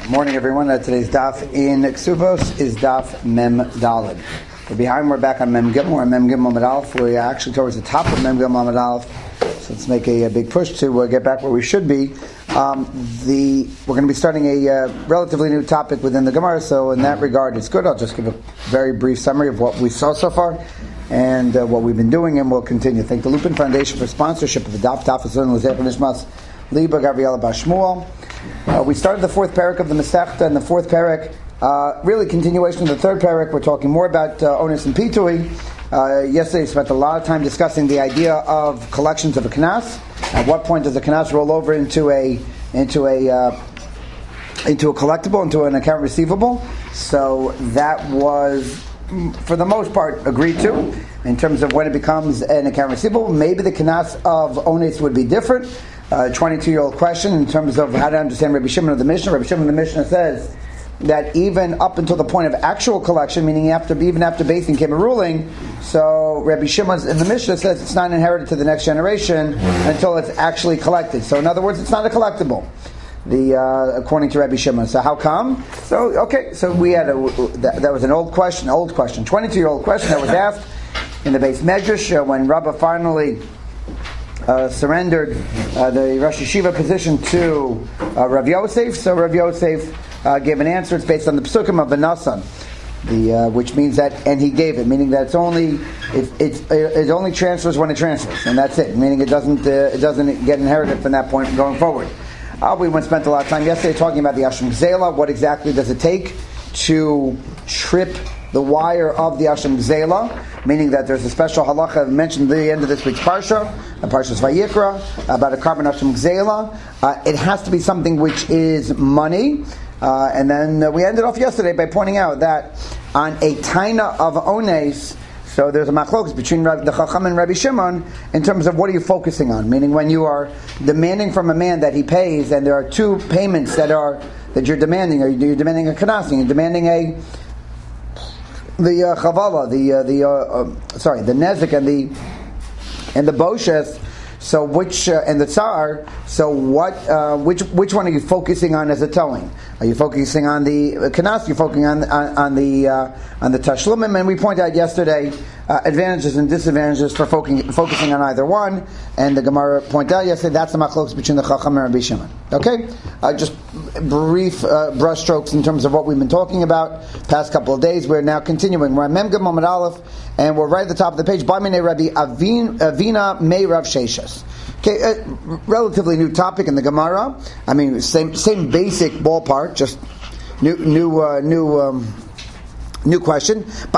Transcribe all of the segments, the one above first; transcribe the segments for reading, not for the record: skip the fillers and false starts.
Morning, everyone. Today's daf in Ksuvos is daf Mem Daled. We're back on Mem Gimel or Mem Gimel Amud Aleph. We're actually towards the top of Mem Gimel Amud Aleph. So let's make a big push to get back where we should be. We're going to be starting a relatively new topic within the Gemara. So in that regard, it's good. I'll just give a very brief summary of what we saw so far and what we've been doing, and we'll continue. Thank the Lupin Foundation for sponsorship of the daf. Daf is on Lezeh Nishmas Liba Gabriela Bashmuel. We started the fourth parak of the Masechta, and the fourth parak, really continuation of the third parak. We're talking more about Onus and Pitui. Yesterday we spent a lot of time discussing the idea of collections of a knas. At what point does a knas roll over into a collectible, into an account receivable? So that was, for the most part, agreed to in terms of when it becomes an account receivable. Maybe the knas of Onus would be different. 22-year-old question in terms of how to understand Rabbi Shimon of the Mishnah. Rabbi Shimon of the Mishnah says that even up until the point of actual collection, meaning even after Beis Din came a ruling, so Rabbi Shimon in the Mishnah says it's not inherited to the next generation until it's actually collected. So in other words, it's not a collectible, according to Rabbi Shimon. So how come? So we had that was an old question, 22-year-old question that was asked in the Beis Medrash when Rabbah finally surrendered the Rosh Yeshiva position to Rav Yosef. So Rav Yosef gave an answer. It's based on the Psukim of V'nasan, which means that, and he gave it, meaning that it only transfers when it transfers, and that's it. Meaning it doesn't get inherited from that point going forward. We spent a lot of time yesterday talking about the Asham Gzela. What exactly does it take to trip the wire of the Asham Gzela, meaning that there's a special halacha mentioned at the end of this week's Parsha, Parshas Vayikra, about a carbon Asham Gzela. It has to be something which is money. And then we ended off yesterday by pointing out that on a taina of ones, so there's a machlokes between the Chacham and Rabbi Shimon in terms of what are you focusing on, meaning when you are demanding from a man that he pays, and there are two payments that you're demanding. You're demanding a kanasi, you're demanding the chavala, the nezik and the boshes. So which and the tsar? So what? Which one are you focusing on as a towing? Are you focusing on the kanas? You're focusing on the tashlumim, and we pointed out yesterday advantages and disadvantages for focusing on either one. And the Gemara pointed out yesterday that's the machlokes between the Chacham and Rabbi Shimon. Okay, just brief brushstrokes in terms of what we've been talking about past couple of days. We're now continuing. We're at Mem Gimel Amud Aleph, and we're right at the top of the page. B'minei Rabbi Avina Mei Rav Sheshes. Okay, relatively new topic in the Gemara. I mean, same basic ballpark, just new question. If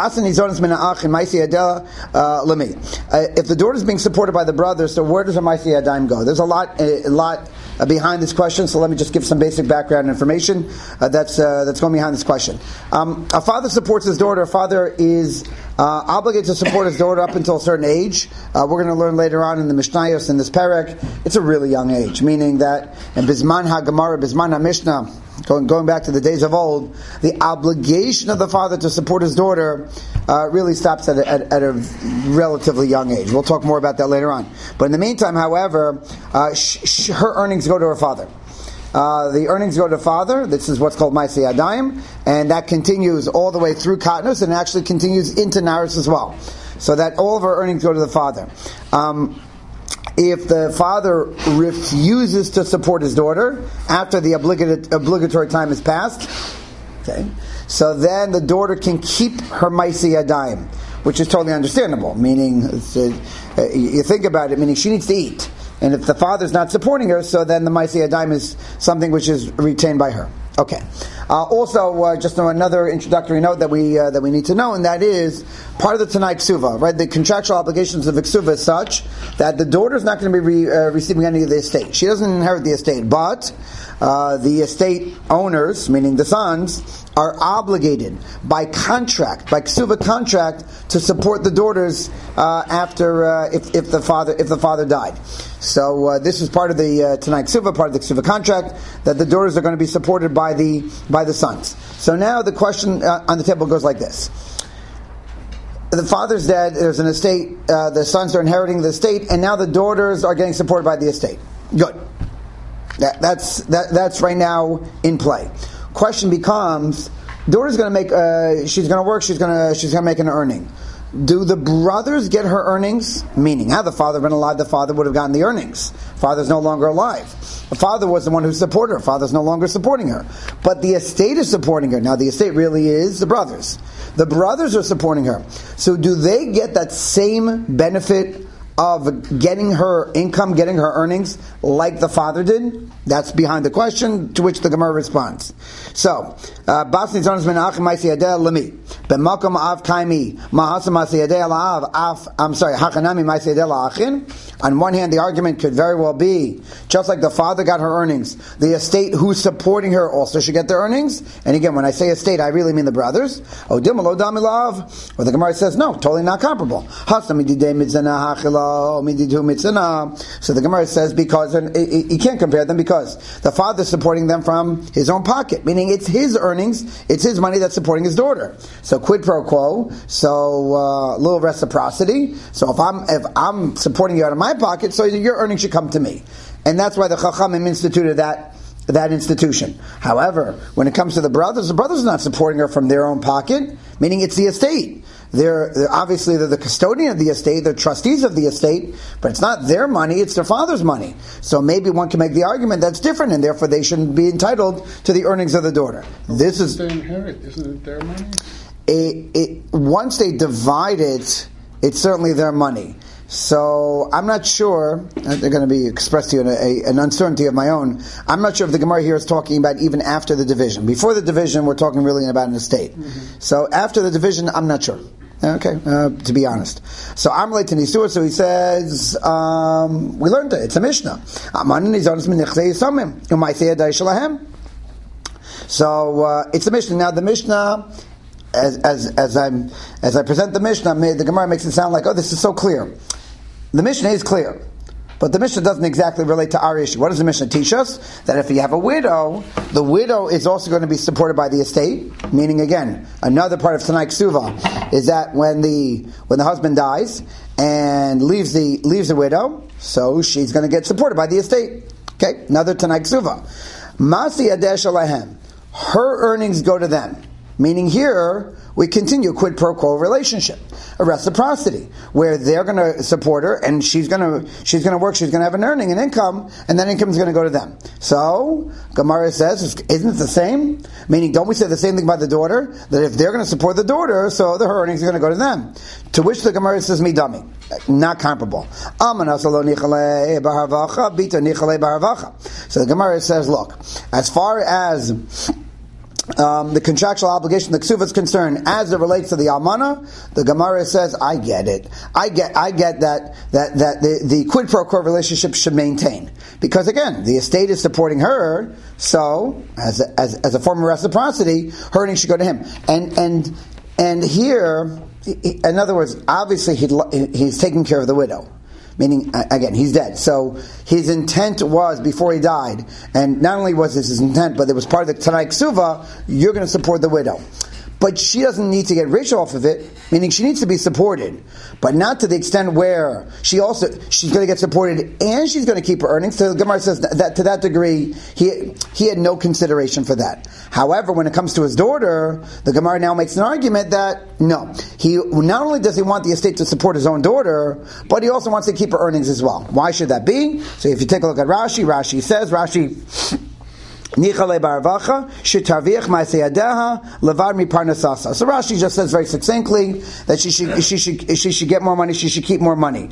the daughter is being supported by the brother, so where does her Maaseh Yadayim go? There's a lot behind this question, so let me just give some basic background information that's going behind this question. A father supports his daughter. A father is obligated to support his daughter up until a certain age. We're going to learn later on in the Mishnayos, in this parak, it's a really young age, meaning that in Bisman HaGemara, Bisman HaMishnah, going back to the days of old, the obligation of the father to support his daughter really stops at a relatively young age. We'll talk more about that later on. But in the meantime, however, her earnings go to her father. The earnings go to father. This is what's called Maaseh Yadayim, and that continues all the way through Katnus, and actually continues into Naris as well. So that all of her earnings go to the father. If the father refuses to support his daughter after the obligatory time has passed, okay, so then the daughter can keep her Maaseh Yadayim, which is totally understandable. Meaning, you think about it, meaning she needs to eat. And if the father's not supporting her, so then the Maaseh Yadayim is something which is retained by her. Okay. Also, just another introductory note that we need to know, and that is part of the Tanai Ksuva, right? The contractual obligations of the Ksuva is such that the daughter is not going to be receiving any of the estate. She doesn't inherit the estate, but the estate owners, meaning the sons, are obligated by contract, by Ksuva contract, to support the daughters after if the father died. So this is part of the Tanai Ksuva, part of the Ksuva contract, that the daughters are going to be supported by the sons. So now the question on the table goes like this: the father's dead, there's an estate, the sons are inheriting the estate, and now the daughters are getting supported by the estate. Good. That's right now in play. question becomes: daughter's going to make. She's going to work. She's going to make an earning. Do the brothers get her earnings? Meaning, had the father been alive, the father would have gotten the earnings. Father's no longer alive. The father was the one who supported her. Father's no longer supporting her. But the estate is supporting her. Now, the estate really is the brothers. The brothers are supporting her. So do they get that same benefit of getting her income, getting her earnings, like the father did? That's behind the question, to which the Gemara responds. So, Bas Nitzonos min Achim Ma'aseh Yadeh Lemi B'makom Av Kaimi Ma'aseh Ma'aseh Yadeh La'av Hachanami Ma'aseh Yadeh La'achin. On one hand, the argument could very well be, just like the father got her earnings, the estate who's supporting her also should get their earnings. And again, when I say estate, I really mean the brothers. Odim Lo Dami La'av. Or the Gemara says, no, totally not comparable. Hasam Mididei Mitzana Hachila. So the Gemara says because you can't compare them because the father's supporting them from his own pocket, meaning it's his earnings, it's his money that's supporting his daughter. So quid pro quo, so little reciprocity. So if I'm supporting you out of my pocket, so your earnings should come to me, and that's why the Chachamim instituted that institution. However, when it comes to the brothers are not supporting her from their own pocket, meaning it's the estate. They're obviously the custodian of the estate, they're trustees of the estate, but it's not their money, it's their father's money. So maybe one can make the argument that's different, and therefore they shouldn't be entitled to the earnings of the daughter. This is they inherit, isn't it their money? Once they divide it, it's certainly their money. So I'm not sure, they're going to be expressed to you an uncertainty of my own. I'm not sure if the Gemara here is talking about even after the division. Before the division, we're talking really about an estate. Mm-hmm. So after the division, I'm not sure. Okay, to be honest. So Amalei to Nisur, so he says, we learned it, it's a Mishnah. So it's a Mishnah. Now the Mishnah, as I present the Mishnah, the Gemara makes it sound like, oh, this is so clear. The Mishnah is clear, but the Mishnah doesn't exactly relate to our issue. What does the Mishnah teach us? That if you have a widow, the widow is also going to be supported by the estate. Meaning, again, another part of Tanai Ksuva is that when the husband dies and leaves the widow, so she's going to get supported by the estate. Okay, another Tanai Ksuva. Masi Adesh Alahem. Her earnings go to them. Meaning here, we continue a quid pro quo relationship, a reciprocity, where they're going to support her, and she's going to work, she's going to have an earning, an income, and that income is going to go to them. So, Gemara says, isn't it the same? Meaning, don't we say the same thing about the daughter? That if they're going to support the daughter, so her earnings are going to go to them. To which the Gemara says, midami. Not comparable. So the Gemara says, look, as far as the contractual obligation, the ksuva is concerned, as it relates to the almana, the Gemara says, I get it. I get that the quid pro quo relationship should maintain, because again, the estate is supporting her, so as a form of reciprocity, her earnings should go to him. And here, in other words, obviously he's taking care of the widow. Meaning, again, he's dead. So his intent was, before he died, and not only was this his intent, but it was part of the Tanai Ksuva, you're going to support the widow. But she doesn't need to get rich off of it, meaning she needs to be supported, but not to the extent where she's going to get supported and she's going to keep her earnings. So the Gemara says that to that degree, he had no consideration for that. However, when it comes to his daughter, the Gemara now makes an argument that no, he not only does he want the estate to support his own daughter, but he also wants to keep her earnings as well. Why should that be? So if you take a look at Rashi says, Nichale baravacha shetarviach ma'aseyadeha levar mi parnasasa. So Rashi just says very succinctly that she should get more money. She should keep more money.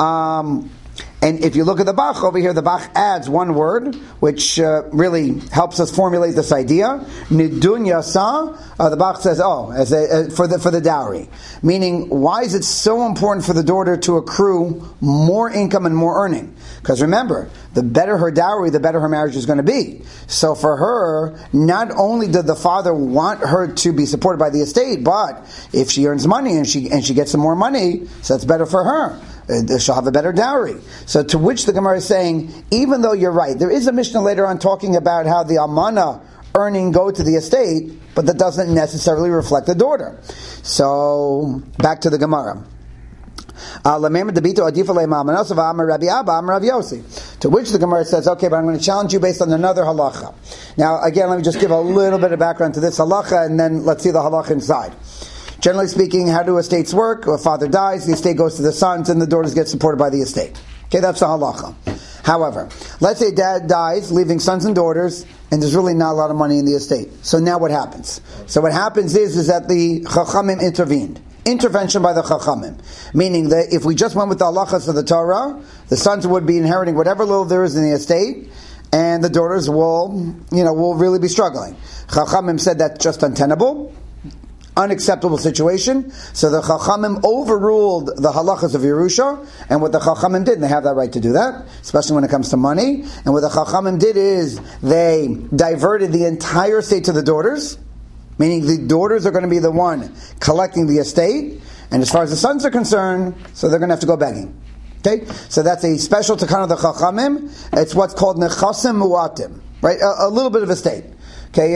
And if you look at the Bach over here, the Bach adds one word which really helps us formulate this idea. Nidun yasa. The Bach says, for the dowry, meaning why is it so important for the daughter to accrue more income and more earning? Because remember, the better her dowry, the better her marriage is going to be. So for her, not only did the father want her to be supported by the estate, but if she earns money and she gets some more money, so that's better for her. She'll have a better dowry. So to which the Gemara is saying, even though you're right, there is a Mishnah later on talking about how the almana earning go to the estate, but that doesn't necessarily reflect the daughter. So back to the Gemara. To which the Gemara says, okay, but I'm going to challenge you based on another halacha. Now, again, let me just give a little bit of background to this halacha, and then let's see the halacha inside. Generally speaking, how do estates work? A father dies, the estate goes to the sons, and the daughters get supported by the estate. Okay, that's the halacha. However, let's say dad dies, leaving sons and daughters, and there's really not a lot of money in the estate. So now what happens? So what happens is that the Chachamim intervened. Intervention by the Chachamim. Meaning that if we just went with the halachas of the Torah, the sons would be inheriting whatever little there is in the estate, and the daughters will really be struggling. Chachamim said that's just untenable. Unacceptable situation. So the Chachamim overruled the halachas of Yerusha, and what the Chachamim did, and they have that right to do that, especially when it comes to money, and what the Chachamim did is they diverted the entire estate to the daughters, meaning the daughters are going to be the one collecting the estate, and as far as the sons are concerned, so they're going to have to go begging. Okay? So that's a special takana of the Chachamim. It's what's called nechasim muatim, right? A little bit of estate. Okay,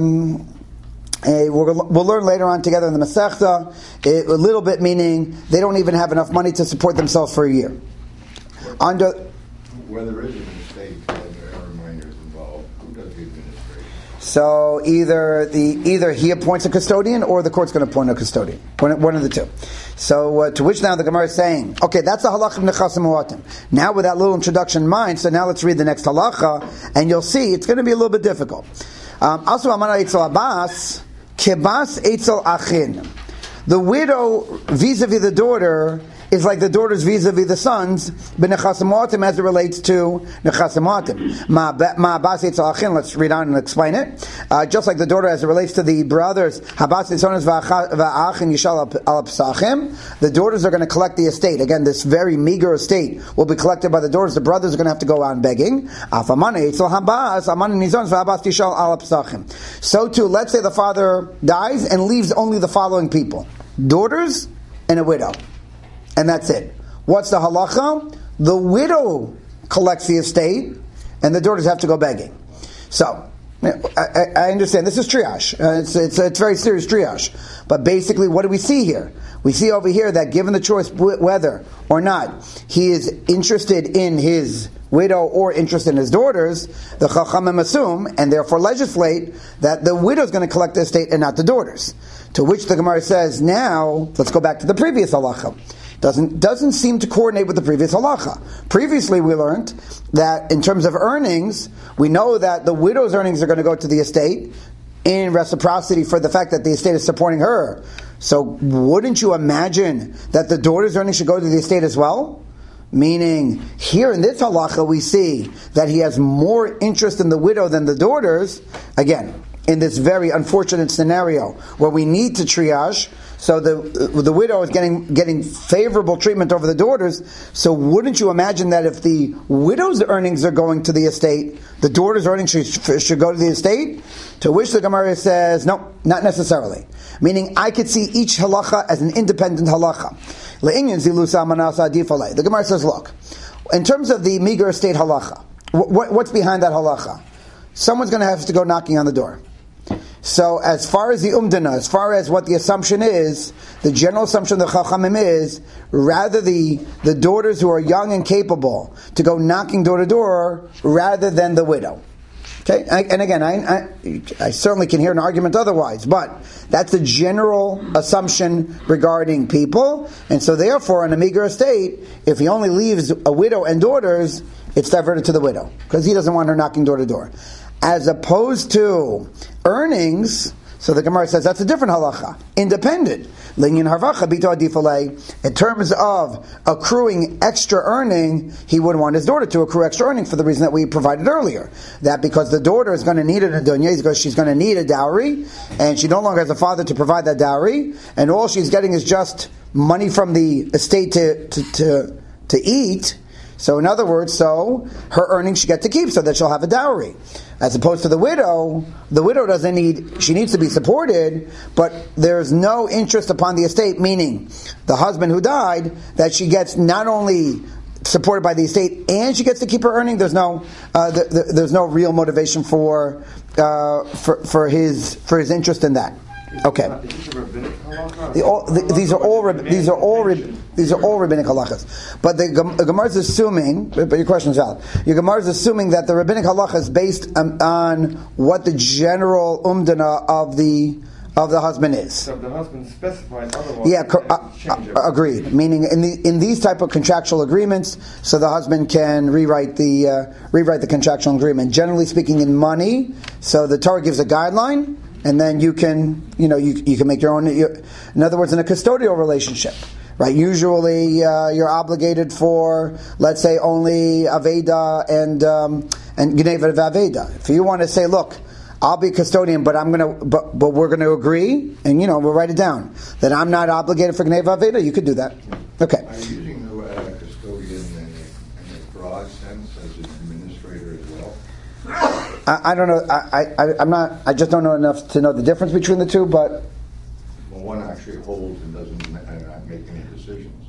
we'll learn later on together in the Masechta, a little bit meaning they don't even have enough money to support themselves for a year. Where there is an estate and there are minors involved, who does the administration? So either he appoints a custodian or the court's going to appoint a custodian. One of the two. So to which now the Gemara is saying, okay, that's the halacha of nechasim muatim. Now with that little introduction in mind, so now let's read the next halacha, and you'll see it's going to be a little bit difficult. Also, Amana Eitzel Abbas, Kebas Eitzel Achin. The widow vis-a-vis the daughter is like the daughters vis-a-vis the sons, b'nechasim muatim as it relates to nechasim muatim. Ma'abas Eitzel Achin, let's read on and explain it. Just like the daughter as it relates to the brothers, Habas Eitzonas va'achin yishal al psachim, the daughters are going to collect the estate. Again, this very meager estate will be collected by the daughters. The brothers are going to have to go on begging. Afamane Eitzel Habas, Aman Nizonas va'abas yishal al psachim. So too, let's say the father dies and leaves only the following people: daughters and a widow. And that's it. What's the halacha? The widow collects the estate, and the daughters have to go begging. So, I understand this is triage. It's very serious triage. But basically, what do we see here? We see over here that given the choice whether or not he is interested in his widow or interested in his daughters, the Chachamim assume and therefore legislate that the widow is going to collect the estate and not the daughters. To which the Gemara says, now let's go back to the previous halacha. Doesn't seem to coordinate with the previous halacha. Previously we learned that in terms of earnings, we know that the widow's earnings are going to go to the estate in reciprocity for the fact that the estate is supporting her. So wouldn't you imagine that the daughter's earnings should go to the estate as well? Meaning, here in this halacha we see that he has more interest in the widow than the daughters. Again, in this very unfortunate scenario where we need to triage, so the widow is getting favorable treatment over the daughters. So wouldn't you imagine that if the widow's earnings are going to the estate, the daughter's earnings should go to the estate? To which the Gemara says, no, not necessarily. Meaning, I could see each halacha as an independent halacha. The Gemara says, look, in terms of the meager estate halacha, what's behind that halacha? Someone's going to have to go knocking on the door. So as far as the umdana, as far as what the assumption is, the general assumption of the Chachamim is, rather the daughters who are young and capable to go knocking door to door, rather than the widow. Okay, and again, I certainly can hear an argument otherwise, but that's the general assumption regarding people, and so therefore, in a meager estate, if he only leaves a widow and daughters, it's diverted to the widow, because he doesn't want her knocking door to door. As opposed to earnings, so the Gemara says that's a different halacha, independent. In terms of accruing extra earning, he would want his daughter to accrue extra earning for the reason that we provided earlier. That because the daughter is going to need an adunya, because she's going to need a dowry, and she no longer has a father to provide that dowry, and all she's getting is just money from the estate to eat. So in other words, her earnings she gets to keep so that she'll have a dowry. As opposed to the widow she needs to be supported, but there's no interest upon the estate, meaning the husband who died, that she gets not only supported by the estate and she gets to keep her earning. There's no real motivation for his interest in that. Okay. These are all rabbinic halachas. But the Gemara is assuming, but your question is valid. Your Gemara is assuming that the rabbinic halacha is based on what the general umdana of the husband is. So if the husband specifies otherwise, agreed. Meaning in these type of contractual agreements, so the husband can rewrite the contractual agreement. Generally speaking, in money, so the Torah gives a guideline, and then you can make your own. In other words, in a custodial relationship, right? Usually, you're obligated for, let's say, only aveda and gneva aveda. If you want to say, look, I'll be a custodian, but we're going to agree, and we'll write it down that I'm not obligated for gneva aveda. You could do that. Okay. Are you using the custodian in a broad sense as an administrator as well? I don't know. I'm not. I just don't know enough to know the difference between the two. But one actually holds and doesn't make any decisions.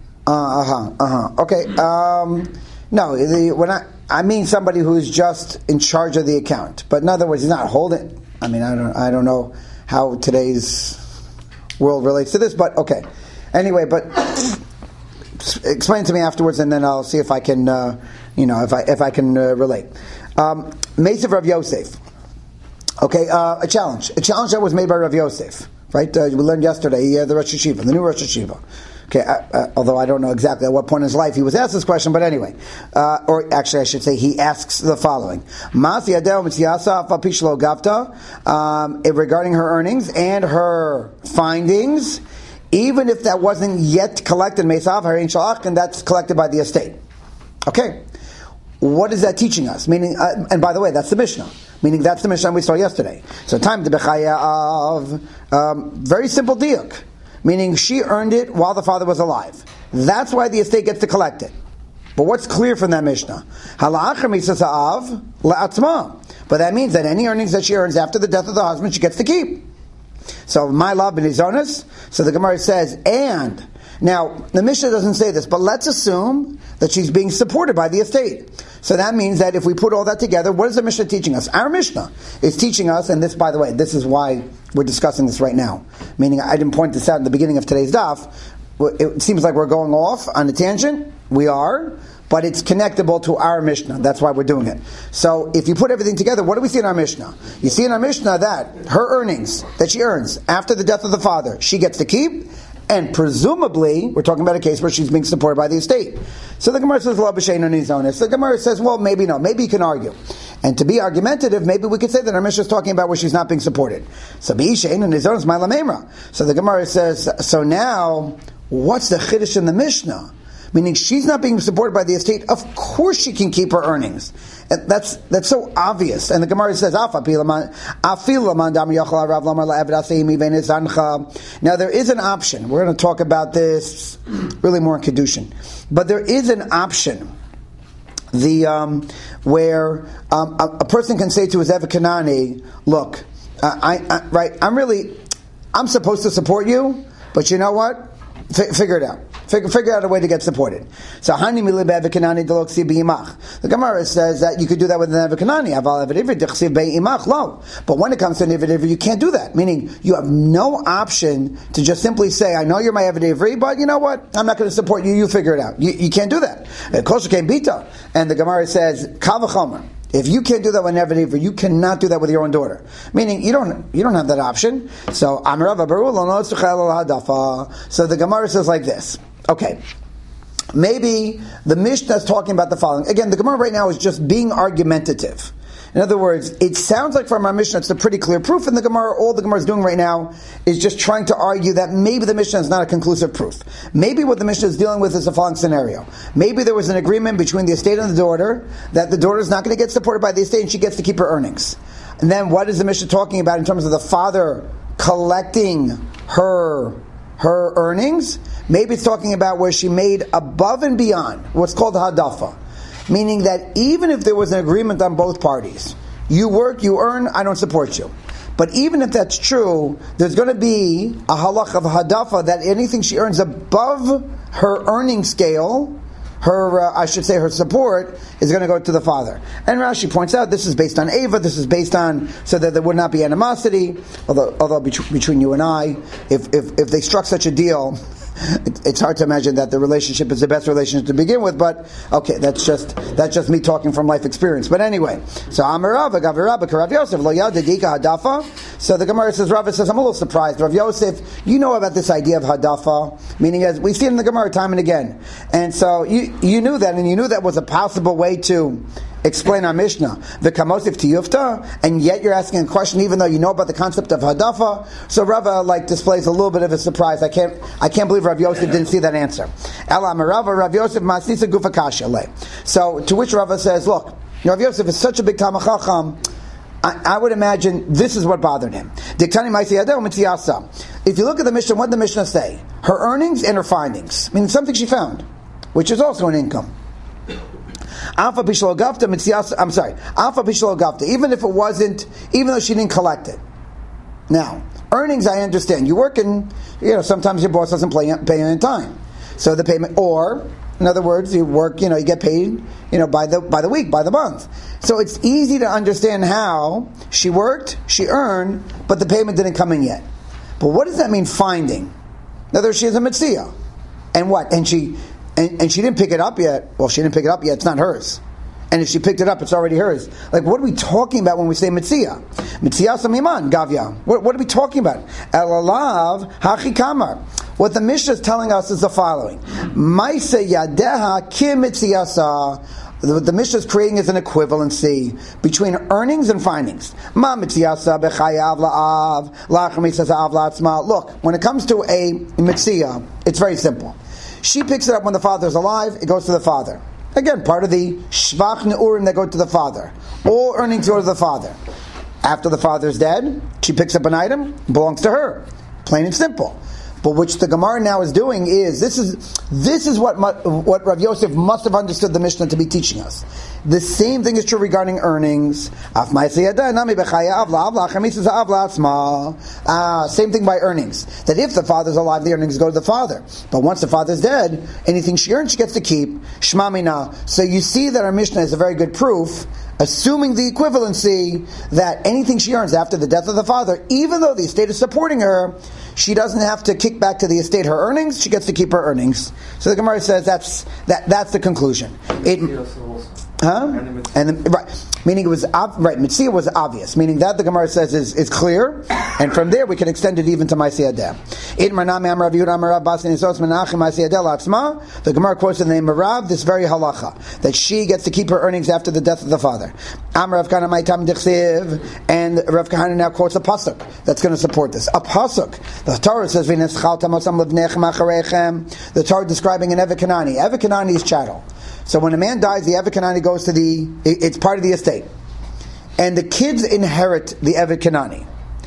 Okay. No. When I mean somebody who's just in charge of the account. But in other words, he's not holding. I mean, I don't know how today's world relates to this. But okay. Anyway, but explain to me afterwards, and then I'll see if I can. If I can relate. Meisiv Rav Yosef. Okay, a challenge that was made by Rav Yosef, right? We learned yesterday, the Rosh Hashiva, the new Rosh Hashiva. Okay, although I don't know exactly at what point in his life he was asked this question, but anyway, or actually I should say he asks the following: regarding her earnings and her findings, even if that wasn't yet collected, and that's collected by the estate. Okay. What is that teaching us? Meaning, and by the way, that's the Mishnah. Meaning, that's the Mishnah we saw yesterday. So, time to bechaya of very simple diuk. Meaning, she earned it while the father was alive. That's why the estate gets to collect it. But what's clear from that Mishnah? Halachar misasa'av la'atzma. But that means that any earnings that she earns after the death of the husband, she gets to keep. So, my love b'nizonos. So the Gemara says, and now the Mishnah doesn't say this, but let's assume that she's being supported by the estate. So that means that if we put all that together, what is the Mishnah teaching us? Our Mishnah is teaching us, and this, by the way, this is why we're discussing this right now. Meaning, I didn't point this out in the beginning of today's daf. It seems like we're going off on a tangent. We are, but it's connectable to our Mishnah. That's why we're doing it. So if you put everything together, what do we see in our Mishnah? You see in our Mishnah that her earnings that she earns after the death of the father, she gets to keep. And presumably, we're talking about a case where she's being supported by the estate. So the Gemara says, "La b'shein on his own." So the Gemara says, well, maybe no. Maybe you can argue. And to be argumentative, maybe we could say that our Mishnah is talking about where she's not being supported. So b'shein on his own is my lamemra. So the Gemara says, so now, what's the chiddush in the Mishnah? Meaning she's not being supported by the estate. Of course she can keep her earnings. And that's so obvious. And the Gemara says, now there is an option. We're going to talk about this really more in Kedushin. But there is an option where a person can say to his Eved Kanani, look, I'm supposed to support you, but you know what? Figure it out. Figure out a way to get supported. So, the Gemara says that you could do that with an Eved Kanani. But when it comes to an Eved Ivri, you can't do that. Meaning, you have no option to just simply say, I know you're my Eved Ivri, but you know what? I'm not going to support you. You figure it out. You can't do that. And the Gemara says, Kavachomer. If you can't do that with Eved Ivri, you cannot do that with your own daughter. Meaning, you don't have that option. So, so the Gemara says like this. Okay, maybe the Mishnah is talking about the following. Again, the Gemara right now is just being argumentative. In other words, it sounds like from our Mishnah it's a pretty clear proof, and the Gemara, all the Gemara is doing right now is just trying to argue that maybe the Mishnah is not a conclusive proof. Maybe what the Mishnah is dealing with is the following scenario. Maybe there was an agreement between the estate and the daughter that the daughter is not going to get supported by the estate and she gets to keep her earnings. And then what is the Mishnah talking about in terms of the father collecting her earnings? Maybe it's talking about where she made above and beyond what's called hadafa. Meaning that even if there was an agreement on both parties, you work, you earn, I don't support you. But even if that's true, there's going to be a halach of hadafa that anything she earns above her earning scale, her support is going to go to the father. And Rashi points out this is based on Ava, this is based on, so that there would not be animosity, although between you and I, if they struck such a deal, it's hard to imagine that the relationship is the best relationship to begin with, but okay, that's just me talking from life experience. But anyway, so Amar Rava, Gav Rabba, Rav Yosef, Lo Yad Dika Hadafa. So the Gemara says, Rava says, I'm a little surprised. Rav Yosef, you know about this idea of Hadafa, meaning as we see it in the Gemara time and again. And so you knew that, and you knew that was a possible way to explain our Mishnah, the kamosif tiyufta, and yet you're asking a question even though you know about the concept of hadafa. So Rava displays a little bit of a surprise. I can't believe Rav Yosef didn't see that answer. Ela Rava, Rav Yosef masisa gufa kasha le. So to which Rava says, look, Rav Yosef is such a big Talmid Chacham, I would imagine this is what bothered him. If you look at the Mishnah, what did the Mishnah say? Her earnings and her findings, meaning something she found, which is also an income. Alpha Bishlo Gafta, I'm sorry, Alpha Bishlo Gafta, even though she didn't collect it. Now, earnings, I understand. You work and, sometimes your boss doesn't pay you in time. So the payment, or, in other words, you work, you get paid, by the week, by the month. So it's easy to understand how she worked, she earned, but the payment didn't come in yet. But what does that mean, finding? In other words, she is a Metzia. And what? And she didn't pick it up yet. Well, she didn't pick it up yet. It's not hers. And if she picked it up, it's already hers. Like, what are we talking about when we say Metzia? Metzia Samiman, Gavya. What are we talking about? Elalav Hachi Kamar. What the Mishnah is telling us is the following. Maise Yadeha Kim Metziasa. What the Mishnah is creating is an equivalency between earnings and findings. Ma Metziasa Bechayav La'av Lachamisasa Av La'atzma. Look, when it comes to a Metzia, it's very simple. She picks it up when the father is alive, it goes to the father. Again, part of the Shvach Neurim that go to the father. All earnings go to the father. After the father is dead, she picks up an item, belongs to her. Plain and simple. But which the Gemara now is doing is, this is what Rav Yosef must have understood the Mishnah to be teaching us. The same thing is true regarding earnings. Same thing by earnings. That if the father's alive, the earnings go to the father. But once the father's dead, anything she earns, she gets to keep. Shma mina. So you see that our Mishnah is a very good proof, assuming the equivalency that anything she earns after the death of the father, even though the estate is supporting her, she doesn't have to kick back to the estate her earnings, she gets to keep her earnings. So the Gemara says that's the conclusion. Right. Meaning it was right. Metzia was obvious. Meaning that the Gemara says is clear, and from there we can extend it even to Ma'aseh Yadeh. The Gemara quotes in the name of Rav this very halacha that she gets to keep her earnings after the death of the father. And Rav Kahana now quotes a pasuk that's going to support this. A pasuk. The Torah says the Torah describing an Evet Kanani. Evet Kanani is chattel. So when a man dies, the Evet Kanani goes to it's part of the estate. And the kids inherit the Evet Kanani.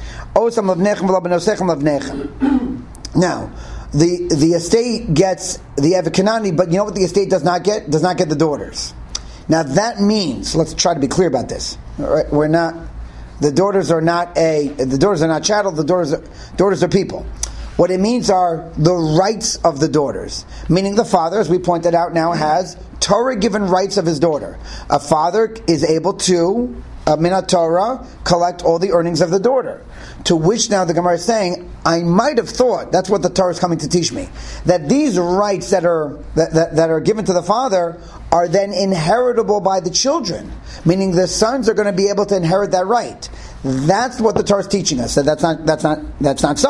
Now, the estate gets the Evet Kanani, but you know what the estate does not get? Does not get the daughters. Now that means, let's try to be clear about this. The daughters are not chattel, the daughters are people. What it means are the rights of the daughters. Meaning the father, as we pointed out now, has Torah-given rights of his daughter. A father is able to, minat Torah, collect all the earnings of the daughter. To which now the Gemara is saying, I might have thought, that's what the Torah is coming to teach me, that these rights that are given to the father are then inheritable by the children. Meaning the sons are going to be able to inherit that right. That's what the Torah is teaching us. So that's not so. No, that's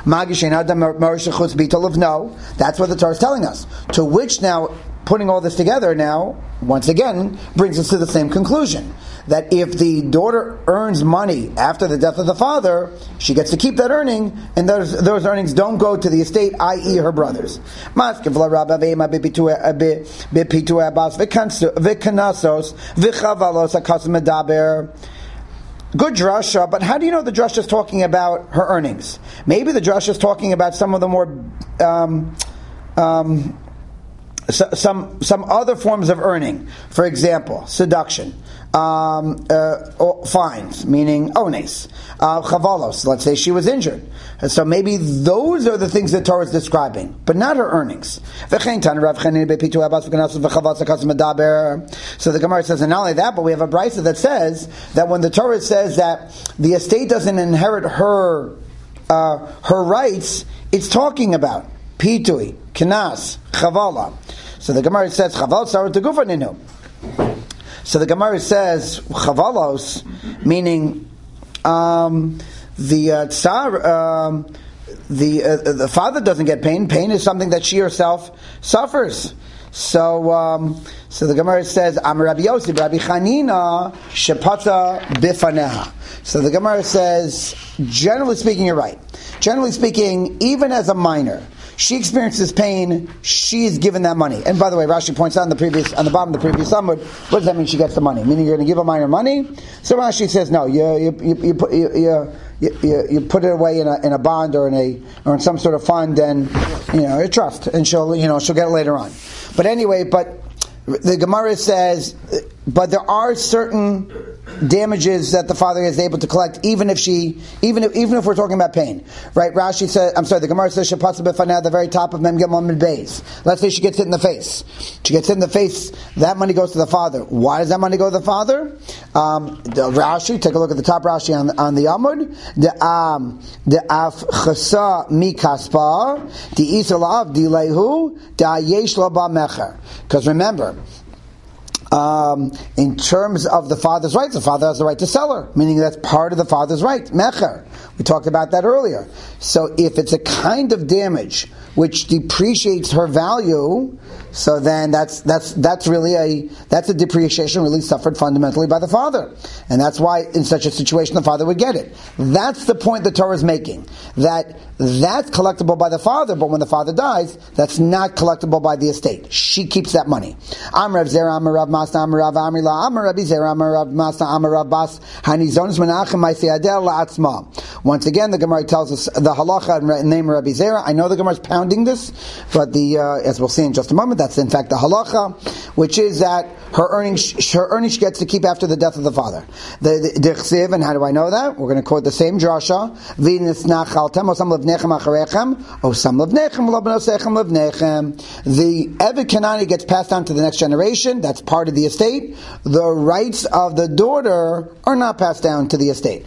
what the Torah is telling us. To which now, putting all this together now, once again, brings us to the same conclusion. That if the daughter earns money after the death of the father, she gets to keep that earning, and those earnings don't go to the estate, i.e. her brothers. Good drasha, but how do you know the drasha is talking about her earnings? Maybe the drasha is talking about some of the more some other forms of earning. For example, seduction. fines, meaning ones, chavalos. Let's say she was injured. So maybe those are the things that Torah is describing, but not her earnings. So the Gemara says, and not only that, but we have a brisa that says that when the Torah says that the estate doesn't inherit her rights, it's talking about pitui, kinas, chavala. So the Gemara says, chaval sarat tegufaninu. So the Gemara says chavalos, meaning the father doesn't get pain. Pain is something that she herself suffers. So the Gemara says, Am Rabbi Yossi, Rabbi Chanina, shepata bifaneha. So the Gemara says, generally speaking, you're right. Generally speaking, even as a minor, she experiences pain, she's given that money. And by the way, Rashi points out on the bottom of the previous Amud, what does that mean she gets the money? Meaning you're going to give a minor money? So Rashi says, no, you put it away in a bond or in some sort of fund, and a trust, and she'll get it later on. But anyway, the Gemara says, but there are certain damages that the father is able to collect, even if we're talking about pain, right? Rashi says, the Gemara says, "Shepatza b'faneh," at the very top of Mem Gimel Mid Beis. Let's say she gets hit in the face. She gets hit in the face. That money goes to the father. Why does that money go to the father? Rashi, take a look at the top Rashi on the Amud. The af chasa mi kaspa the isalav di lehu da yesh lo ba mecher. Because remember, in terms of the father's rights, the father has the right to sell her, meaning that's part of the father's right, mecher. We talked about that earlier. So if it's a kind of damage which depreciates her value, so then that's really a depreciation really suffered fundamentally by the father, and that's why in such a situation the father would get it. That's the point the Torah is making, that's collectible by the father, but when the father dies, that's not collectible by the estate. She keeps that money. Am Rav Zera, Am Rav Masna, Am Rav Amrila, Am Rabbi Zera, Am Rav Masna, Am Rav Bas, Hanizonis Menachem Ma'aseh La'atzma. Once again, the Gemara tells us the halacha in the name of Rabbi Zera. I know the Gemara is pounding this, but as we'll see in just a moment, that's in fact the halacha, which is that her earnings she gets to keep after the death of the father. The chsiv, and how do I know that? We're going to quote the same drasha. V'nisnachaltem osam levnechem acharechem osam levnechem lobnosechem levnechem. The Eved Kanani gets passed on to the next generation. That's part of the estate. The rights of the daughter are not passed down to the estate.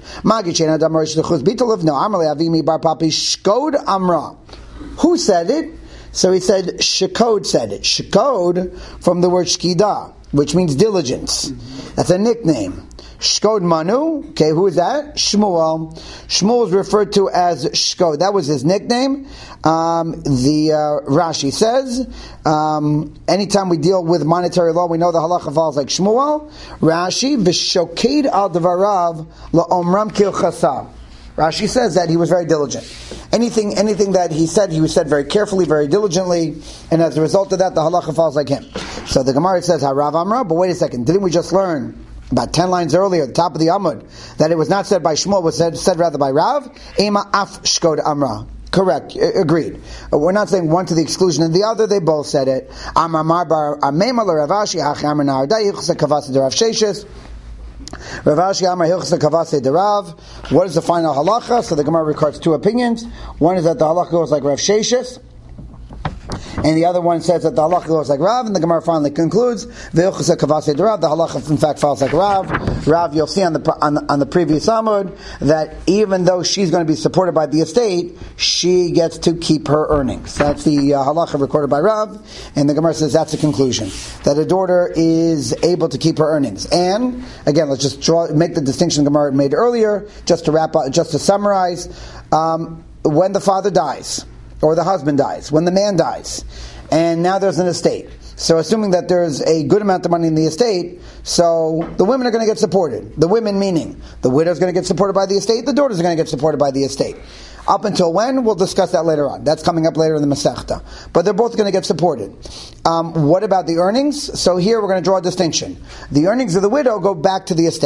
Who said it? So he said, Shekod said it. Shekod from the word Shkida, which means diligence. That's a nickname. Shkod Manu, okay, who is that? Shmuel. Shmuel is referred to as Shkod. That was his nickname. Rashi says, anytime we deal with monetary law, we know the halacha falls like Shmuel. Rashi, V'shoked al devarav la'omram kil chasam. Rashi says that he was very diligent. Anything that he said very carefully, very diligently, and as a result of that, the halacha falls like him. So the Gemara says, Harav Amra, but wait a second, didn't we just learn about 10 lines earlier, at the top of the Amud, that it was not said by Shmuel, it was said rather by Rav? Ema af shkod Amra. Correct, agreed. We're not saying one to the exclusion of the other, they both said it. Amar bar amema l'Ravashi, hachi amar na'ardai, yichsa kavasa d'Rav Sheshes. Ravashi Amar Hilchsa Kavase Derav. What is the final halacha? So the Gemara records two opinions. One is that the halacha goes like Rav Sheshes, and the other one says that the halacha goes like Rav, and the Gemara finally concludes Hilchsa Kavase Derav. The halacha in fact falls like Rav. Rav, you'll see on the previous Amud that even though she's going to be supported by the estate, she gets to keep her earnings. That's the halacha recorded by Rav, and the Gemara says that's the conclusion, that a daughter is able to keep her earnings. And again, let's just make the distinction the Gemara made earlier, just to wrap up, just to summarize. When the father dies, or the husband dies, when the man dies, and now there's an estate. So assuming that there's a good amount of money in the estate, so the women are going to get supported. The women meaning the widow's going to get supported by the estate, the daughters are going to get supported by the estate. Up until when? We'll discuss that later on. That's coming up later in the Masechta. But they're both going to get supported. What about the earnings? So here we're going to draw a distinction. The earnings of the widow go back to the estate.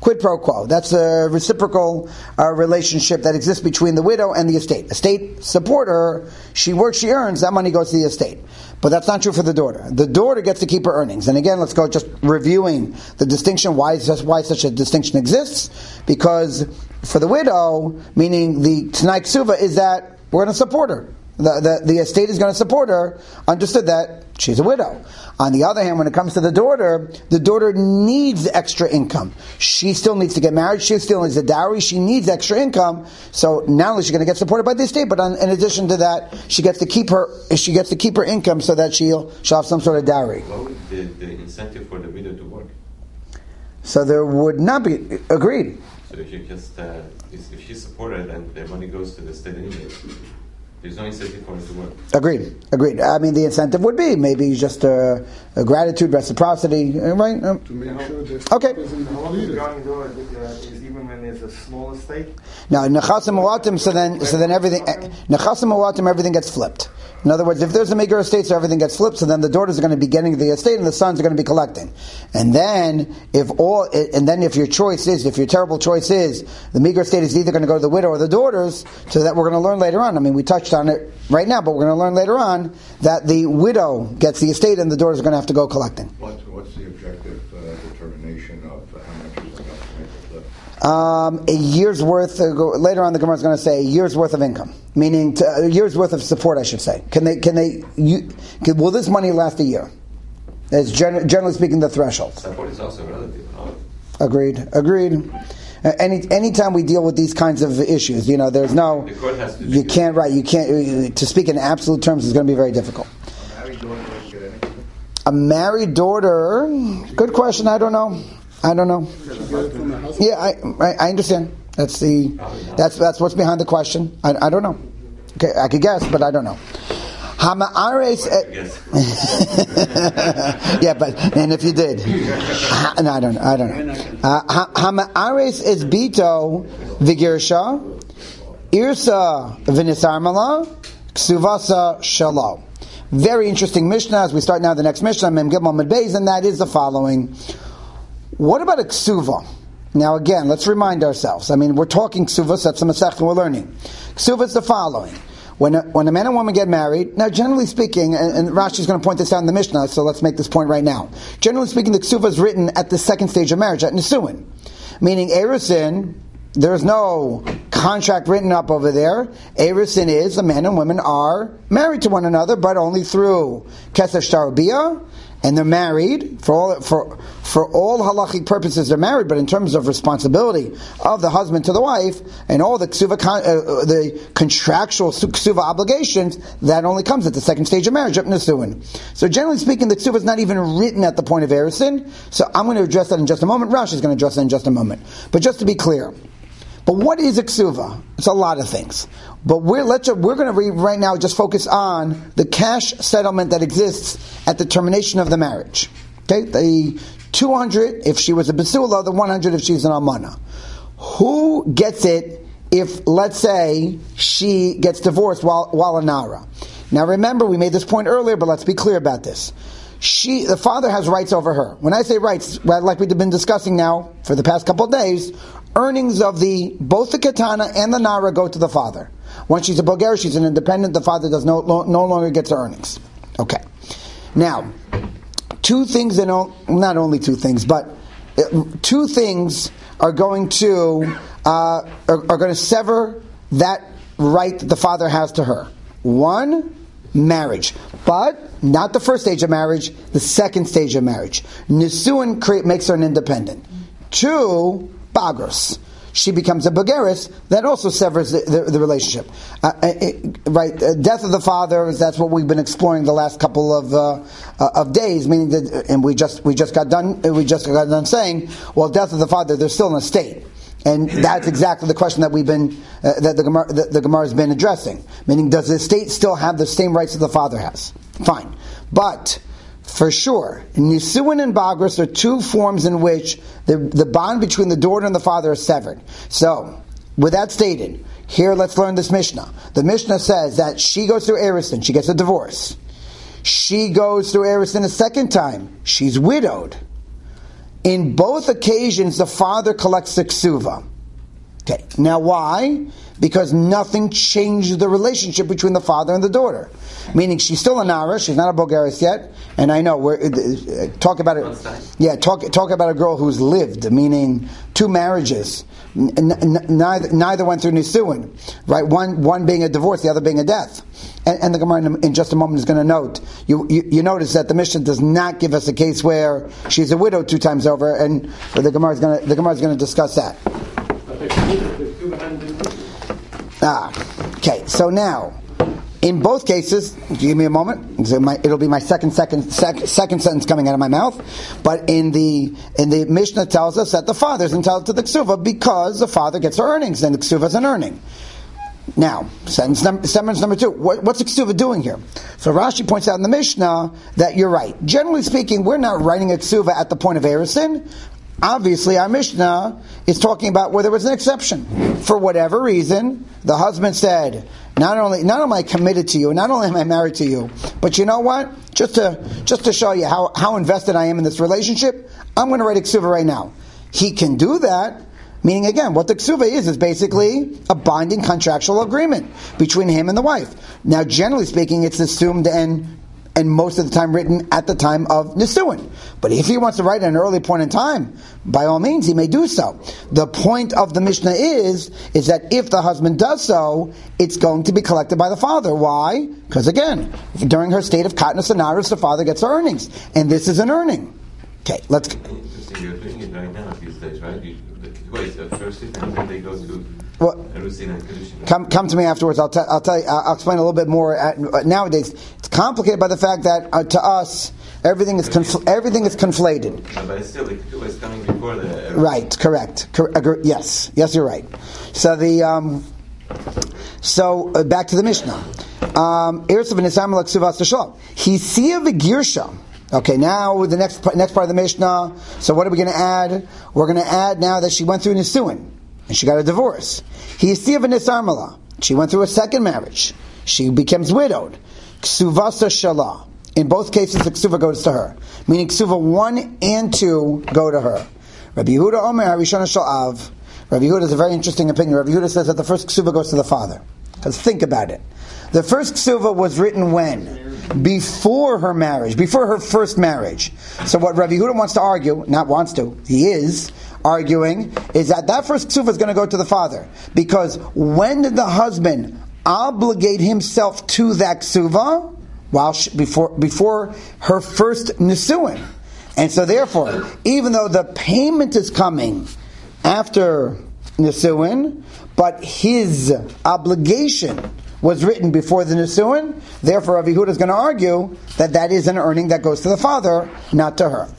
Quid pro quo. That's a reciprocal relationship that exists between the widow and the estate. Estate support her. She works, she earns. That money goes to the estate. But that's not true for the daughter. The daughter gets to keep her earnings. And again, let's go just reviewing the distinction. Why such a distinction exists? Because for the widow, meaning the Tanai Ksuva, is that we're going to support her. The estate is going to support her. Understood that she's a widow. On the other hand, when it comes to the daughter needs extra income. She still needs to get married. She still needs a dowry. She needs extra income. So not only is she going to get supported by the estate, but in addition to that, she gets to keep her income so that she'll have some sort of dowry. What would the incentive for the widow to work? So there would not be agreed. So if you just if she's supported and the money goes to the state anyway. There's no incentive for it to work. Agreed. I mean, the incentive would be maybe just a gratitude, reciprocity, right? To make sure this okay. isn't How long is completed. going to go is even when it's a small estate? Now, nechasim muatim, so then everything, nechasim muatim, everything gets flipped. In other words, if there's a meager estate, so everything gets flipped, so then the daughters are going to be getting the estate and the sons are going to be collecting. And then, if your terrible choice is, the meager estate is either going to go to the widow or the daughters, so that we're going to learn later on. I mean, we touched on it right now, but we're going to learn later on that the widow gets the estate and the daughters are going to have to go collecting. What's the objective determination of how much is enough to make the flip? A year's worth. Later on, the Gemara is going to say a year's worth of income, meaning a year's worth of support. I should say. Will this money last a year? That's generally speaking the threshold. Support is also relative. No? Agreed. Anytime we deal with these kinds of issues, there's no. The court has to. You can't. To speak in absolute terms is going to be very difficult. A married daughter. Good question. I don't know. Yeah, I understand. That's what's behind the question. I don't know. Okay, I could guess, but I don't know. Hama'ares. Yeah, and if you did, no, I don't know. Hama'ares is bito v'girsha, irsa v'nisarmala, ksuvasa shalom. Very interesting Mishnah. As we start now the next Mishnah, Mem Gimel Mid Beis, and that is the following. What about a ksuva? Now again, let's remind ourselves. I mean, we're talking ksuva, so that's a masech we're learning. Ksuva is the following. When a man and woman get married, now generally speaking, and Rashi is going to point this out in the Mishnah, so let's make this point right now. Generally speaking, the ksuva is written at the second stage of marriage, at Nisuin. Meaning, Erusin, there's no contract written up over there. Erusin is, the man and women are married to one another, but only through Kesef Shtarabiyah, and they're married for all halachic purposes. They're married, but in terms of responsibility of the husband to the wife and all the ksuva, the contractual ksuva obligations, that only comes at the second stage of marriage, up Nisuin. So generally speaking, the ksuva is not even written at the point of erusin. So I'm going to address that in just a moment. Rashi is going to address that in just a moment. But just to be clear. But what is a ksuva? It's a lot of things. But we're going to read right now, just focus on the cash settlement that exists at the termination of the marriage. Okay? The 200 if she was a Basula, the 100 if she's an Almana. Who gets it if, let's say, she gets divorced while a Nara? Now remember, we made this point earlier, but let's be clear about this. The father has rights over her. When I say rights, like we've been discussing now for the past couple of days, earnings of both the Katana and the Nara go to the father. Once she's a Bulgarian, she's an independent, the father no longer gets her earnings. Okay. Now, two things, not only two things, but two things are going to sever that right that the father has to her. One, marriage, but not the first stage of marriage, the second stage of marriage. Nisuin makes her an independent. Two, bagros. She becomes a Bulgaris, that also severs the relationship. Death of the father, that's what we've been exploring the last couple of days, meaning that, and we just got done saying, well, death of the father, there's still an estate. And that's exactly the question that the Gemara has been addressing. Meaning, does the estate still have the same rights that the father has? Fine. But, for sure, Nisuin and Bagros are two forms in which the bond between the daughter and the father is severed. So, with that stated, here let's learn this Mishnah. The Mishnah says that she goes through erusin, she gets a divorce. She goes through erusin a second time, she's widowed. In both occasions, the father collects the ksuva. Okay, now why? Because nothing changed the relationship between the father and the daughter. Meaning she's still a Nara, she's not a Bulgaris yet, and I know talk about it. Yeah, talk about a girl who's lived, meaning 2 marriages. Neither went through Nisuin, right? One being a divorce, the other being a death. And the Gemara in just a moment is going to note. You notice that the Mishnah does not give us a case where she's a widow 2 times over, and the Gemara is going to discuss that. Okay. So now, in both cases, give me a moment. It'll be my second sentence coming out of my mouth. But in the Mishnah tells us that the father is entitled to the ksuva because the father gets her earnings, and the ksuva is an earning. Now, sentence number 2. What's the ksuva doing here? So Rashi points out in the Mishnah that you're right. Generally speaking, we're not writing a ksuva at the point of erisin. Obviously, our Mishnah is talking about where there was an exception. For whatever reason, the husband said, not only am I committed to you, not only am I married to you, but you know what? Just to show you how invested I am in this relationship, I'm going to write a ksuva right now. He can do that, meaning again, what the ksuva is basically a binding contractual agreement between him and the wife. Now, generally speaking, it's assumed and most of the time written at the time of Nisuin. But if he wants to write at an early point in time, by all means, he may do so. The point of the Mishnah is that if the husband does so, it's going to be collected by the father. Why? Because again, during her state of katnus and naris, the father gets her earnings. And this is an earning. Okay, let's... You're doing it right now these days, right? First and then they go to... Come to me afterwards. I'll tell you. I'll explain a little bit more. Nowadays, it's complicated by the fact that to us everything is conflated. No, but it's still the ksuva is coming before the. Right. Correct. Yes, you're right. So back to the Mishnah. Hisiya v'girsha. Okay, now the next part of the Mishnah. So what are we going to add? We're going to add now that she went through Nisuin. And she got a divorce. He is Nisarmala. She went through a second marriage. She becomes widowed. Ksuvasa Shalah. In both cases, the ksuva goes to her. Meaning ksuva 1 and 2 go to her. Rabbi Yehuda Omer Harishana Shalav. Rabbi Yehuda is a very interesting opinion. Rabbi Yehuda says that the first ksuva goes to the father. Because think about it. The first ksuva was written when? Before her marriage. Before her first marriage. So what Rabbi Yehuda wants to argue, not wants to, he is arguing, is that first ksuva is going to go to the father. Because when did the husband obligate himself to that ksuva? Before her first nisuin. And so therefore, even though the payment is coming after nisuin, but his obligation was written before the nisuin, therefore Rabbi Yehuda is going to argue that is an earning that goes to the father, not to her.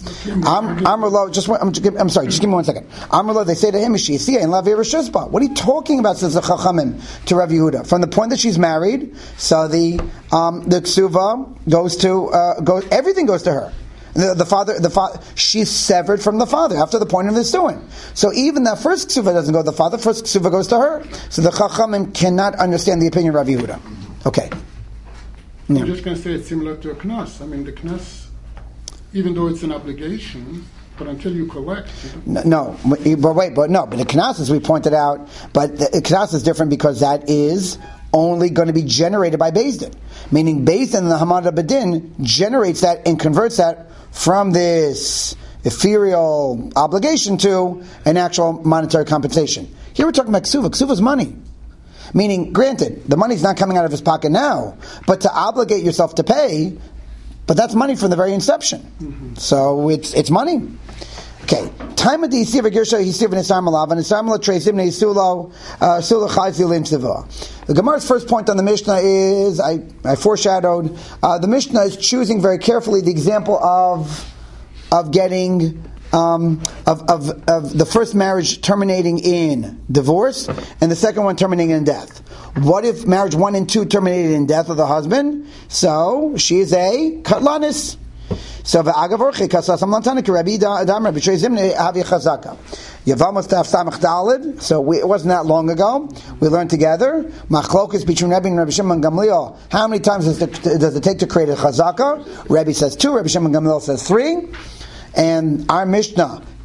I'm sorry, just give me 1 second. Amrlo, they say to him, what are you talking about, says the Chachamim to Rabbi Yehuda? From the point that she's married, so the ksuva goes everything goes to her. The father, she's severed from the father after the point of the nisuin. So even that first ksuva doesn't go to the father, first ksuva goes to her. So the Chachamim cannot understand the opinion of Rabbi Yehuda. Okay. I'm just going to say it's similar to a knas. I mean, the knas, even though it's an obligation, but until you collect... But the knas, as we pointed out, but the knas is different because that is only going to be generated by Beis Din. Meaning Beis Din, the Hamad Badin, generates that and converts that from this ethereal obligation to an actual monetary compensation. Here we're talking about ksuva. Ksuva is money. Meaning, granted, the money's not coming out of his pocket now, but to obligate yourself to pay, but that's money from the very inception. Mm-hmm. So it's money. Okay. Time of the Yisiv Girsha, Yisiv Nisar Malav, and Nisar Malav Tresim, Nisulo, Sula Chayzil Intiva. The Gemara's first point on the Mishnah is, I foreshadowed, the Mishnah is choosing very carefully the example of getting, of the first marriage terminating in divorce, and the second one terminating in death. What if marriage 1 and 2 terminated in death of the husband? So, she is a katlanis. So Rabbi So it wasn't that long ago. We learned together. Machlokas between Rabbi and Rabbi Shimon Gamliel. How many times does it take to create a chazaka? Rabbi says 2. Rabbi Shimon Gamliel says 3. And our Mishnah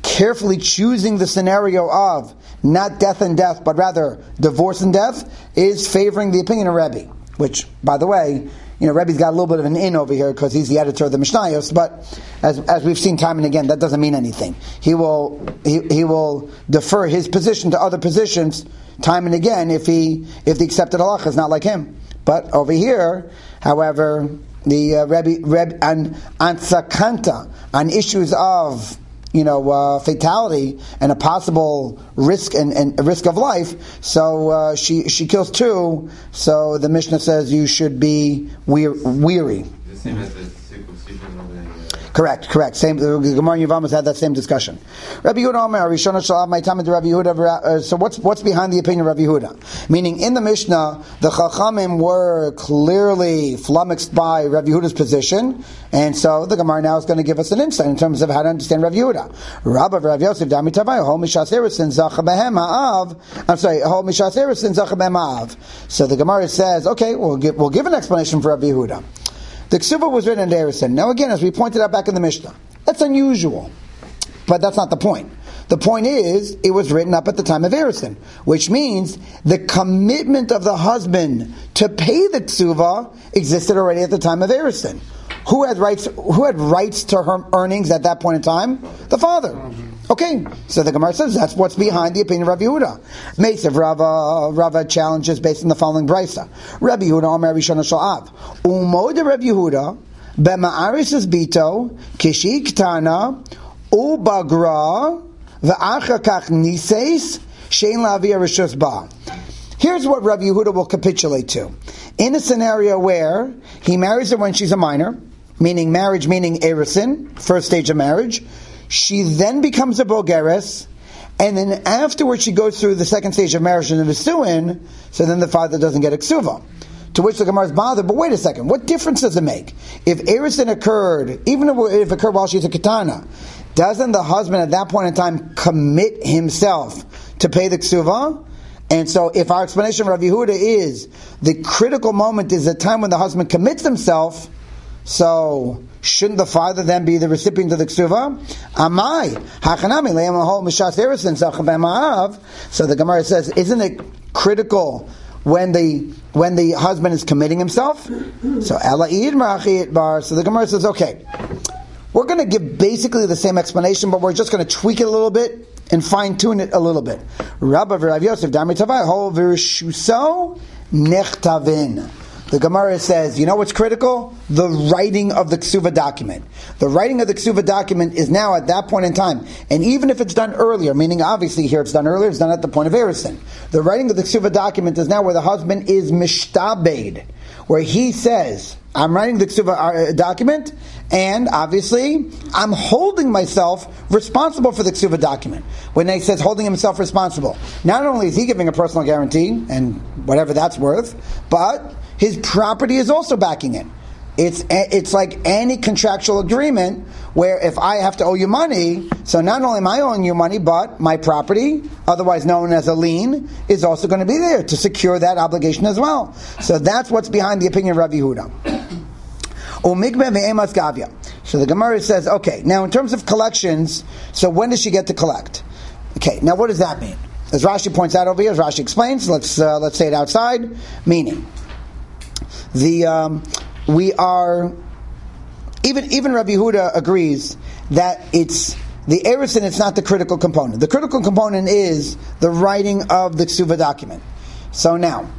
carefully choosing the scenario of not death and death, but rather divorce and death, is favoring the opinion of Rebbe. Which, by the way, Rebbe's got a little bit of an in over here because he's the editor of the Mishnayos, but as we've seen time and again, that doesn't mean anything. He will defer his position to other positions time and again if the accepted halacha is not like him. But over here, however, the Rebbe on sakanta, on issues of fatality and a possible risk and a risk of life. So she kills two. So the Mishnah says you should be weary. The same as the circumcision of the. Correct. Same. The Gemara in Yevamos had that same discussion. Rabbi Yehuda Omer, Rishona Shalav Maitam to Rabbi Yehuda. So what's behind the opinion of Rabbi Yehuda? Meaning in the Mishnah, the Chachamim were clearly flummoxed by Rabbi Yehuda's position, and so the Gemara now is going to give us an insight in terms of how to understand Rabbi Yehuda. Rabbi Rav Yosef Dami Tavai Hol Mishas Erisin Zacha Behem Ha'av. I'm sorry, Hol Mishas Erisin Zacha Behem Ha'av. So the Gemara says, okay, we'll give an explanation for Rabbi Yehuda. The Ksuva was written in Erison. Now again, as we pointed out back in the Mishnah, that's unusual. But that's not the point. The point is, it was written up at the time of Erison, which means the commitment of the husband to pay the Ksuva existed already at the time of Erison. Who had rights to her earnings at that point in time? The father. Okay, so the Gemara says that's what's behind the opinion of Rabbi Yehuda. Meisiv Rava challenges based on the following brisa. Rabbi Yehuda Omer Rishon Shalav Umod Rabbi Yehuda b'ma'aris bito kishi ktana ubagra v'achar kach niseis shein lavi rishus ba. Here's what Rabbi Yehuda will capitulate to. In a scenario where he marries her when she's a minor, meaning Erison, first stage of marriage, she then becomes a bogeres, and then afterwards she goes through the second stage of marriage in the Nisuin, so then the father doesn't get a ksuva. To which the Gemara is bothered, but wait a second, what difference does it make? If Erison occurred, even if it occurred while she's a katana, doesn't the husband at that point in time commit himself to pay the ksuva? And so if our explanation of Rav Yehuda is the critical moment is the time when the husband commits himself, so shouldn't the father then be the recipient of the ksuva? Amai, hachanami le'amahol mishas erisin zachem b'ma'av. So the Gemara says, isn't it critical when the husband is committing himself? So ela'id ma'achit bar. So the Gemara says, okay, we're going to give basically the same explanation, but we're just going to tweak it a little bit and fine-tune it a little bit. Rabbi Rav Yosef Dami Tavai Hol V'Rishuso Nechtavin. The Gemara says, you know what's critical? The writing of the Ksuva document. The writing of the Ksuva document is now at that point in time. And even if it's done earlier, meaning obviously here it's done earlier, it's done at the point of Erison. The writing of the Ksuva document is now where the husband is mishtabed, where he says, I'm writing the Ksuva document, and obviously I'm holding myself responsible for the Ksuva document. When he says holding himself responsible, not only is he giving a personal guarantee, and whatever that's worth, but his property is also backing it. It's like any contractual agreement where if I have to owe you money, so not only am I owing you money, but my property, otherwise known as a lien, is also going to be there to secure that obligation as well. So that's what's behind the opinion of Rabbi Yehuda. So the Gemara says, okay, now in terms of collections, so when does she get to collect? Okay, now what does that mean? As Rashi points out over here, as Rashi explains, let's say it outside, meaning we are even Rabbi Yehuda agrees that it's the Erison, it's not the critical component. The critical component is the writing of the Ksuva document. So now,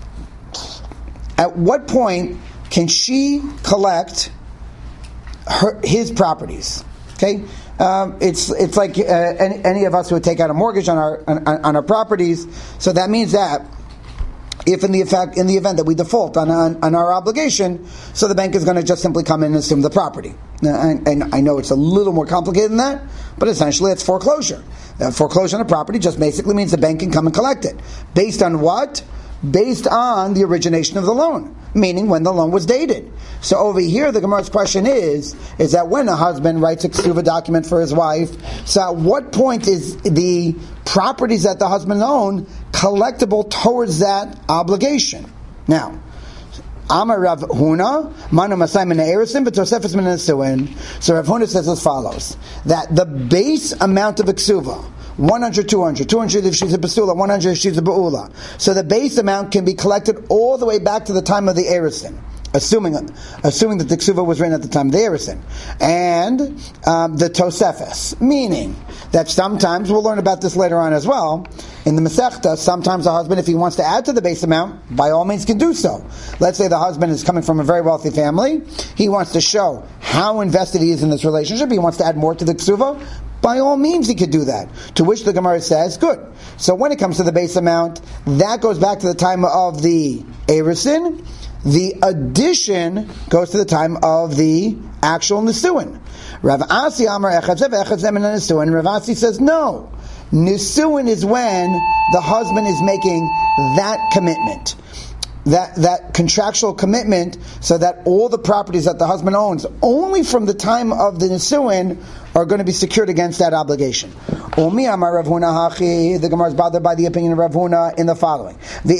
at what point can she collect his properties? Okay, it's like any of us who would take out a mortgage on our properties. So that means that if in the event that we default on our obligation, so the bank is going to just simply come in and assume the property. And I know it's a little more complicated than that, but essentially it's foreclosure. Foreclosure on a property just basically means the bank can come and collect it. Based on what? Based on the origination of the loan, meaning when the loan was dated. So over here, the Gemara's question is that when a husband writes a ksuva document for his wife, so at what point is the properties that the husband owned collectible towards that obligation? Now, Amar Rav Huna, Manu Masai Min Erusin, but Tosefes Min Nesuin. So Rav Huna says as follows: that the base amount of a ksuva, 100, 200, 200 if she's a basula, 100 if she's a ba'ula. So the base amount can be collected all the way back to the time of the Erusin. Assuming that the ksuva was written at the time of the Erusin. And the Tosefes, meaning that sometimes, we'll learn about this later on as well, in the Masechta, sometimes a husband, if he wants to add to the base amount, by all means can do so. Let's say the husband is coming from a very wealthy family, he wants to show how invested he is in this relationship, he wants to add more to the ksuva, by all means he could do that. To which the Gemara says, good. So when it comes to the base amount, that goes back to the time of the Erusin. The addition goes to the time of the actual Nisuin. Rav Asi Amar Echad Zem and Nisuin. Rav Asi says no. Nisuin is when the husband is making that commitment, that contractual commitment, so that all the properties that the husband owns, only from the time of the Nisuin, are going to be secured against that obligation. Umi Amar Rav Huna Hachi. The Gemara is bothered by the opinion of Rav Huna in the following.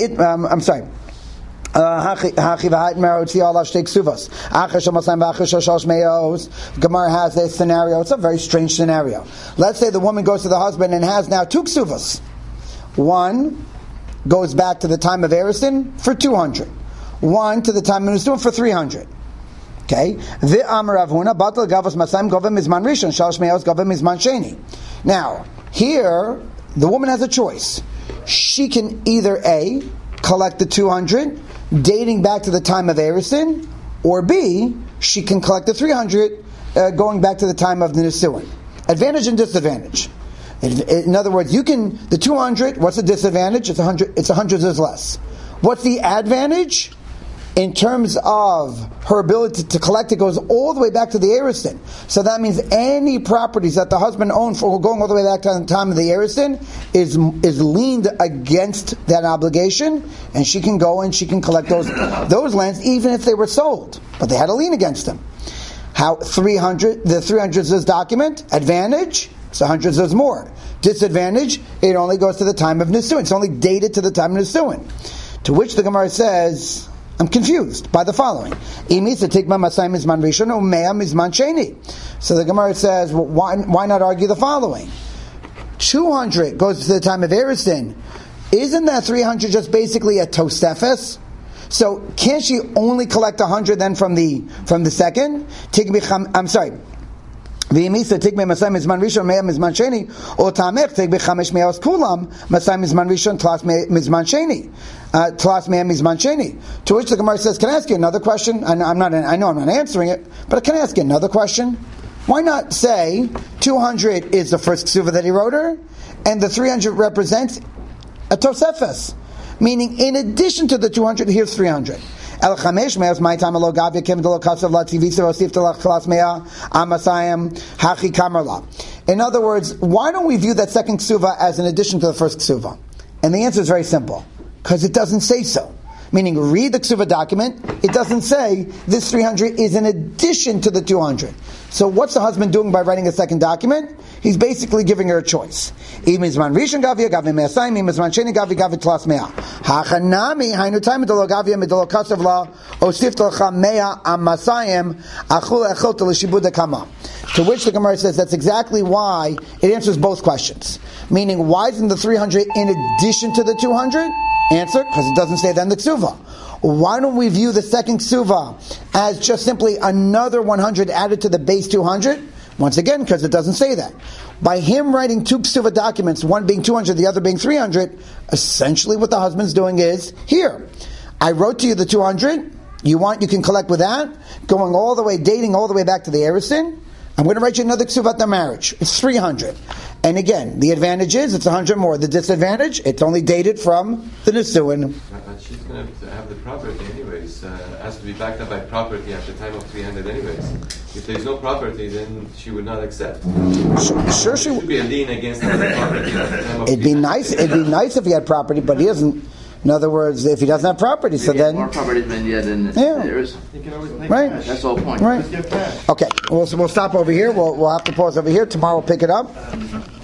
Gemara has a scenario. It's a very strange scenario. Let's say the woman goes to the husband and has now 2 ksuvas. One goes back to the time of Erusin for 200. One to the time of Nisuin for 300. Okay. Now, here the woman has a choice. She can either A, collect the 200 dating back to the time of Erusin, or B, she can collect the 300 going back to the time of the Nisuin. Advantage and disadvantage. In other words, the 200, what's the disadvantage? It's 100 zuz less. What's the advantage? In terms of her ability to collect, it goes all the way back to the Erusin. So that means any properties that the husband owned for going all the way back to the time of the Erusin is leaned against that obligation, and she can go and she can collect those lands even if they were sold, but they had a lien against them. How the 300 zuz document, advantage, it's 100 zuz more. Disadvantage, it only goes to the time of Nisuin. It's only dated to the time of Nisuin. To which the Gemara says, I'm confused by the following. So the Gemara says, well, why not argue the following? 200 goes to the time of Erusin. Isn't that 300 just basically a Tosefes? So can't she only collect 100 then from the second? I'm sorry. V'imisa tikme masay mizman rishon meya mizman sheni, o tamech tik b'chamesh meyaos kulam masay mizman rishon tlas mizman sheni, tlas meya mizman sheni. To which the Gemara says, "Can I ask you another question?" And I know I'm not answering it, but can I ask you another question? Why not say 200 is the first ksuva that he wrote her, and the 300 represents a tosefes, meaning in addition to the 200, here's 300. El chamesh meos my time alo gavya kim delo kasav la tivisa osif telach tlas mea amasayim hachi kamerla. In other words, why don't we view that second ksuva as an addition to the first ksuva? And the answer is very simple, because it doesn't say so. Meaning, read the ksuva document, it doesn't say this 300 is in addition to the 200. So what's the husband doing by writing a second document? He's basically giving her a choice. Imizman rishon gavya gavya me'asayim, imizman sheni gavya gavya tlas mea. Hachanami hainu time midolo gavya midolo kasav la osif telcha mea amasayim achul echot l'shibud kama. To which the Gemara says that's exactly why it answers both questions. Meaning, why isn't the 300 in addition to the 200? Answer, because it doesn't say that in the ksuva. Why don't we view the second ksuva as just simply another 100 added to the base 200? Once again, because it doesn't say that. By him writing 2 ksuva documents, one being 200, the other being 300, essentially what the husband's doing is, here, I wrote to you the 200, you can collect with that, dating all the way back to the Erusin. I'm going to write you another ksuva at the marriage. It's 300. And again, the advantage is it's 100 more. The disadvantage, it's only dated from the Nisuin. But she's going to have the property anyways. Has to be backed up by property at the time of 300 anyways. If there's no property, then she would not accept. Sure she would. Should be a lien against another property at the time of It'd be nice if he had property, but he doesn't. In other words, if he doesn't have property, so then more property than there is. You can always make right. cash. That's the whole point. Right. Just get cash. Okay, we'll stop over here. We'll have to pause over here. Tomorrow we'll pick it up.